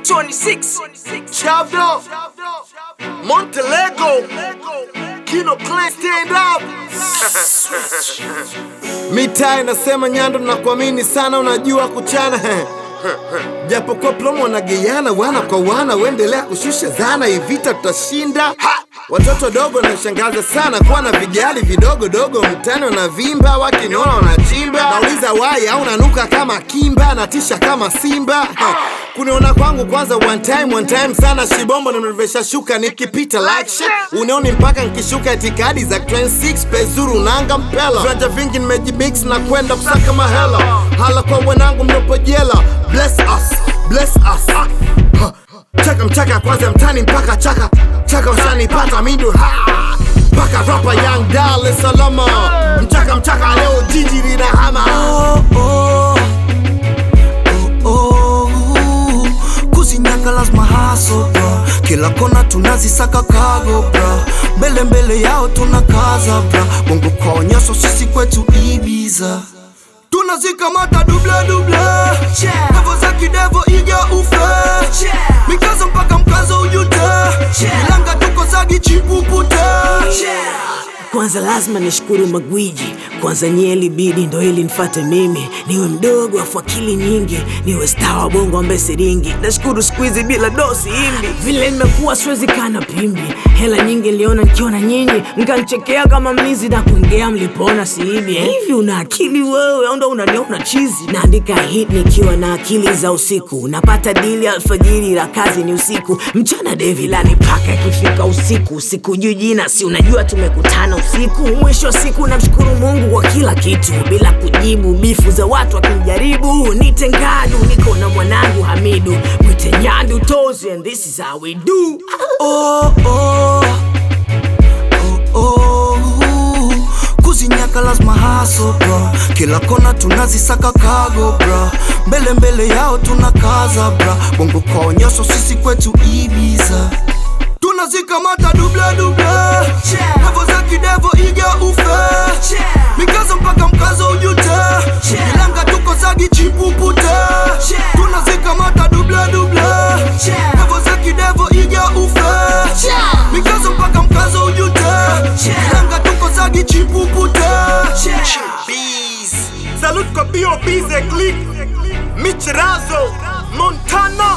26 Chavdo Montelego Kino Clan stand up. Mitaa inasema Nyando na kuamini sana unajua kuchana. Japo kwa plomo na geyana wana kwa wana uendelea kushusha zana ivita tutashinda. Watoto dogo na shangaza sana kwa na vigali vidogo dogo mtano na vimba wakinona wanachimba. Nauliza wai au nanuka kama kimba na tisha kama simba. Kuniona kwangu kwanza one time sana shibombo nimevesha shuka nikipita like shit. Unioni mpaka nikishuka itikadi za 26 pezuru nanga mpela. Viwanja vingi nimejimix na kwenda kusaka mahela. Hala kwa wanangu mdopo jela. Bless us. Mchaka kwanza mtani mpaka chaka ushanipata mindu mpaka rapa young Dar es Salaam. Mchaka leo jiji lina hama. Kuzinyaka lazima hustle bro. Kila kona tunazisaka kago bro. Mbele yao tunakaza bro. Bongo kwa nyaso sisi kwetu Ibiza. Tunazikamata double Devo za kidevo iga ufe Mikazo mpaka mkazo ujute Ilanga tuko zagi chipupute. Kwanza lazima nishukuru magwiji. Kwanza nyeli bidi ndo ili nifate mimi. Niwe mdogo afu akili nyingi. Niwe star wa bongo ambaye siringi. Nashukuru squeezy bila dosi hindi. Vile nimekuwa siwezi kana pimbi. Hela nyingi niliona nikiona nyinyi. Mkanichekea kama mlizi na kuongea mlipona siibi. Hivi una akili wewe au ndo unaniona chizi? Naandika hit nikiwa na akili za usiku. Napata dili alfajiri la kazi ni usiku. Mchana devilani paka ikifika usiku. Usiku juu jina si unajua tumekutana usiku. Mwisho wa siku namshukuru Mungu kwa kila kitu. Bila kujibu bifu za watu wakinijaribu. Nite Ngadu niko na mwanangu Hamidu. Mwite Nyandu Tozi and this is how we do. Kuzinyaka lazima hustle bro. Kila kona tunazisaka kago bro. Mbele yao tunakaza bro. Bongo kwa nyaso sisi kwetu Ibiza. Tunazikamata double Devo za kidevo iga ufe Mikazo mpaka mkazo ujute Ilanga tuko zagi chipupute. Tunazikamata double Devo za kidevo iga ufe Mikazo mpaka mkazo ujute Ilanga tuko zagi chipupute. Salute kwa B.O.B. Click Michirazo Montana.